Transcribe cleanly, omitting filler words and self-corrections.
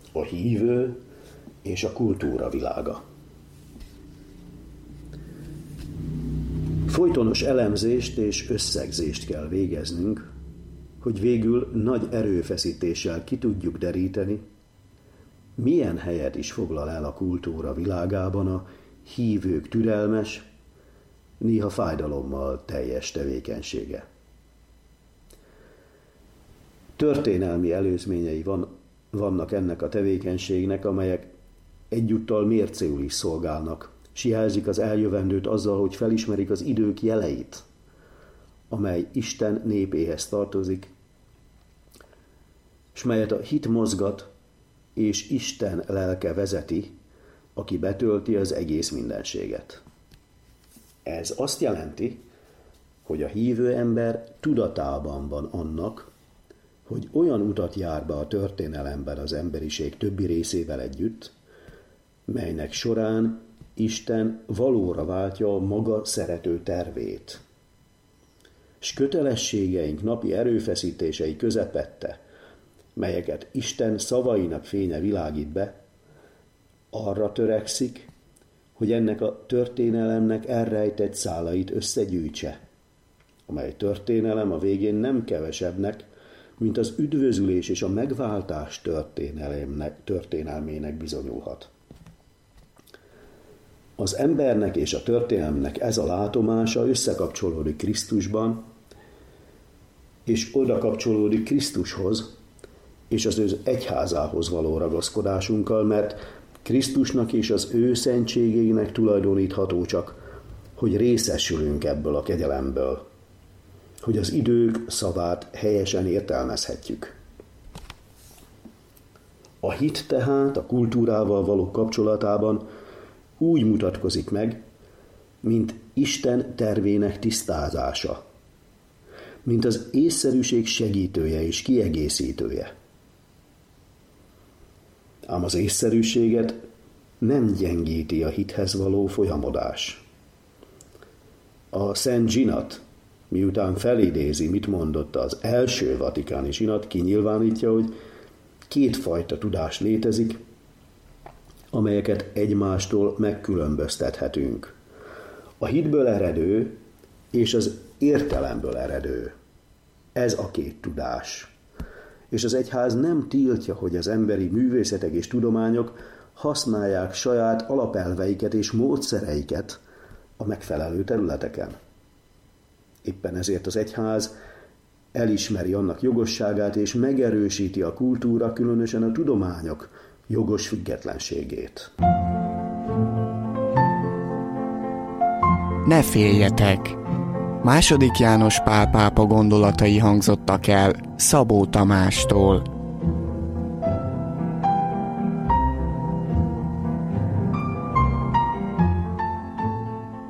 a hívő és a kultúra világa. Folytonos elemzést és összegzést kell végeznünk, hogy végül nagy erőfeszítéssel ki tudjuk deríteni, milyen helyet is foglal el a kultúra világában a hívők türelmes, néha fájdalommal teljes tevékenysége. Történelmi előzményei vannak ennek a tevékenységnek, amelyek egyúttal mércéül is szolgálnak, s jelzik az eljövendőt azzal, hogy felismerik az idők jeleit, amely Isten népéhez tartozik, s melyet a hit mozgat, és Isten lelke vezeti, aki betölti az egész mindenséget. Ez azt jelenti, hogy a hívő ember tudatában van annak, hogy olyan utat jár be a történelemben az emberiség többi részével együtt, melynek során Isten valóra váltja a maga szerető tervét. S kötelességeink napi erőfeszítései közepette, melyeket Isten szavainak fénye világít be, arra törekszik, hogy ennek a történelemnek elrejtett szálait összegyűjtse, amely történelem a végén nem kevesebbnek, mint az üdvözülés és a megváltás történelmének bizonyulhat. Az embernek és a történelemnek ez a látomása összekapcsolódik Krisztusban, és oda kapcsolódik Krisztushoz, és az ő egyházához való ragaszkodásunkkal, mert Krisztusnak és az ő szentségének tulajdonítható csak, hogy részesülünk ebből a kegyelemből, hogy az idők szavát helyesen értelmezhetjük. A hit tehát a kultúrával való kapcsolatában úgy mutatkozik meg, mint Isten tervének tisztázása, mint az észszerűség segítője és kiegészítője. Ám az észszerűséget nem gyengíti a hithez való folyamodás. A Szent Zsinat, miután felidézi, mit mondott az első vatikáni zsinat, kinyilvánítja, hogy kétfajta tudás létezik, amelyeket egymástól megkülönböztethetünk. A hitből eredő és az értelemből eredő. Ez a két tudás. És az egyház nem tiltja, hogy az emberi művészetek és tudományok használják saját alapelveiket és módszereiket a megfelelő területeken. Éppen ezért az egyház elismeri annak jogosságát és megerősíti a kultúra, különösen a tudományok jogos függetlenségét. Ne féljetek! II. János Pál pápa gondolatai hangzottak el Szabó Tamástól.